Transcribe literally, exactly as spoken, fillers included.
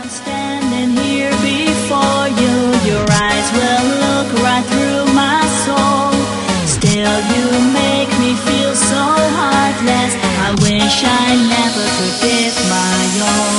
Standing here before you, your eyes will look right through my soul. Still you make me feel so heartless. I wish I never could give my all.